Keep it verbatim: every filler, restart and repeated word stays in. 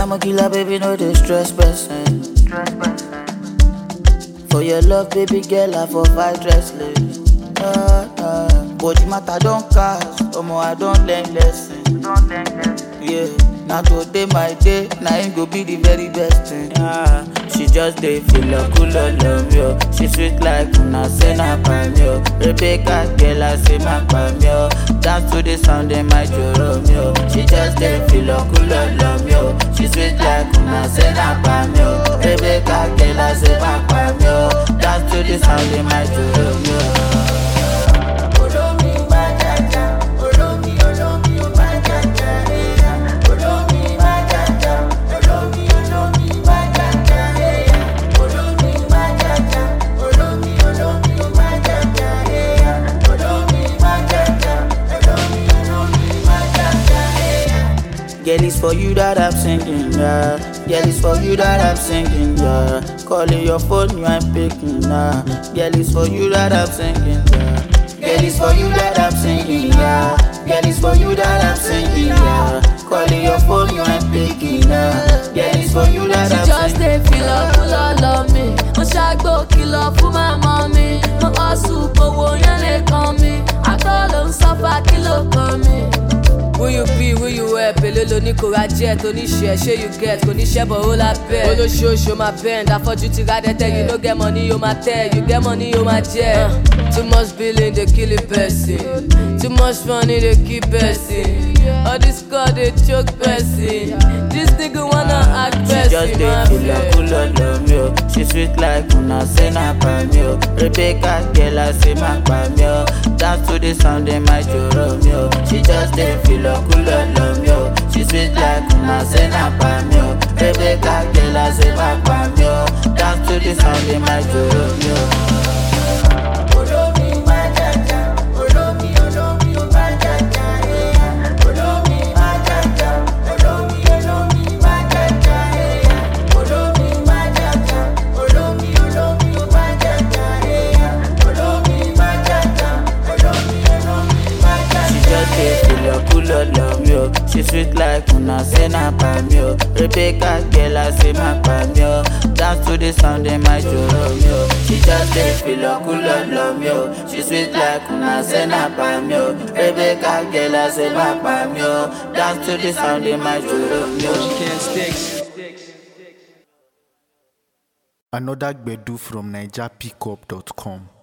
I'm a killer, baby, no distress person. For your love, baby girl, I for fight restless. Uh, uh. Body matter don't cast, omo I don't learn lesson. Yeah, now today my day, now it go be the very best thing. Yeah. She just dey feel a cool love yo. She sweet like una say na pam yo. Rebecca girl I say my pam yo. Dance to the sound in my Jerome. She just dey feel a cool love yo. She sweet like una say na pam yo. Rebecca girl I say my pam yo. Dance to the sound in my Jerome. Girl, it's for you that I'm singing, yeah. Girl, it's for you that I'm singing, yeah. Calling your phone, you ain't picking, nah. Girl, it's for you that I'm singing, yeah. Girl, it's for you that I'm singing, yeah. Girl, it's for you that I'm singing, yeah. Calling your phone, you ain't picking, nah. Girl, it's for you that I'm singing. She just dey feel up, full of love me. Mo ṣàgbó kìlọ̀ fún my mommy. Mo hustle, owó yẹn lè kàn mí. Àtọ́ ló ń suffer, kí ló kàn mí? Who you be, who you wear, Pelolo ní kò ra jet, oníṣẹ́, ṣé you get, kò níṣẹ́ bọ̀ ó la bẹ̀. Olóṣooṣù máa bend, afọ́jú ti ra dẹ́tẹ́, you no get money, you máa tẹ̀, you get money, you máa jẹ. Too much billing, dey kill a person. Too much money, dey kill person. All this God, dey choke person. This nigga wanna act person. She just dey feel a cool love yo. She sweet like una say na pam yo. Rebecca girl I say my pam yo. Dance to the sound in my Jerome yo. She just dey feel a cool love yo. She sweet like una say na pam yo. Rebecca girl I say my pam yo. Dance to the sound in my Jerome yo. Love yo. She sweet like una say na pam yo. Rebecca girl I say my pam yo. Dance to the sound in my Jerome yo. She just dey feel a cool love yo. She sweet like una say na pam yo. Rebecca girl I say my pam yo. Dance to the sound in my Jerome yo. She can't stick. Another Gbedu from Niger Pickup dot com.